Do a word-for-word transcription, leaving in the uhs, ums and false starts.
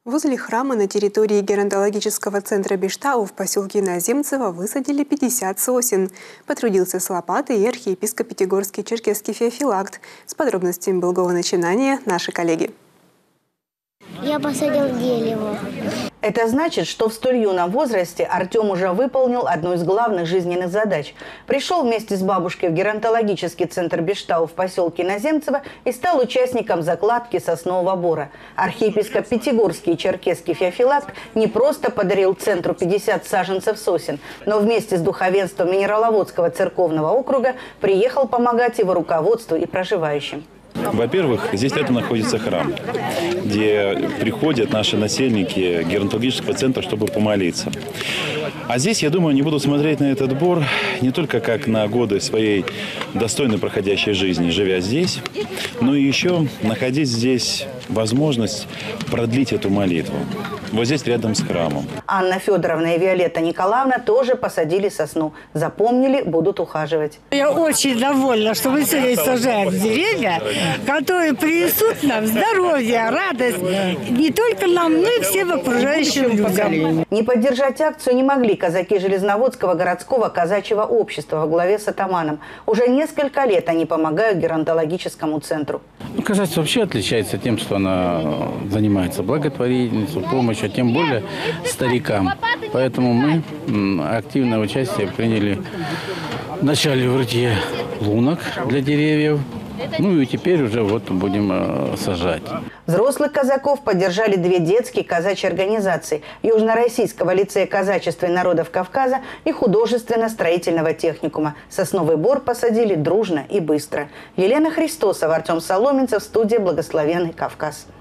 Возле храма на территории геронтологического центра Биштау в поселке Иноземцево высадили пятьдесят сосен. Потрудился с лопатой и архиепископ Пятигорский черкесский Феофилакт. С подробностями благого начинания наши коллеги. Я посадил дерево. Это значит, что в столь юном возрасте Артем уже выполнил одну из главных жизненных задач. Пришел вместе с бабушкой в геронтологический центр Биштау в поселке Иноземцево и стал участником закладки соснового бора. Архиепископ Пятигорский и черкесский Феофилакт не просто подарил центру пятьдесят саженцев сосен, но вместе с духовенством Минераловодского церковного округа приехал помогать его руководству и проживающим. Во-первых, здесь рядом находится храм, где приходят наши насельники геронтологического центра, чтобы помолиться. А здесь, я думаю, они будут смотреть на этот бор не только как на годы своей достойной проходящей жизни, живя здесь, но и еще находить здесь возможность продлить эту молитву. Вот здесь рядом с храмом. Анна Федоровна и Виолетта Николаевна тоже посадили сосну. Запомнили, будут ухаживать. Я очень довольна, что мы сегодня сажаем деревья, которые принесут нам здоровье, радость не только нам, но и всем окружающим людям. Не поддержать акцию не могли казаки Железноводского городского казачьего общества во главе с атаманом. Уже несколько лет они помогают геронтологическому центру. Ну, казачество вообще отличается тем, что она занимается благотворительностью, помощью, а тем более старикам. Поэтому мы активное участие приняли в начале в рытье лунок для деревьев. Ну и теперь уже вот будем э, сажать. Взрослых казаков поддержали две детские казачьи организации – Южно-Российского лицея казачества и народов Кавказа и художественно-строительного техникума. Сосновый бор посадили дружно и быстро. Елена Христосова, Артем Соломенцев, студия «Благословенный Кавказ».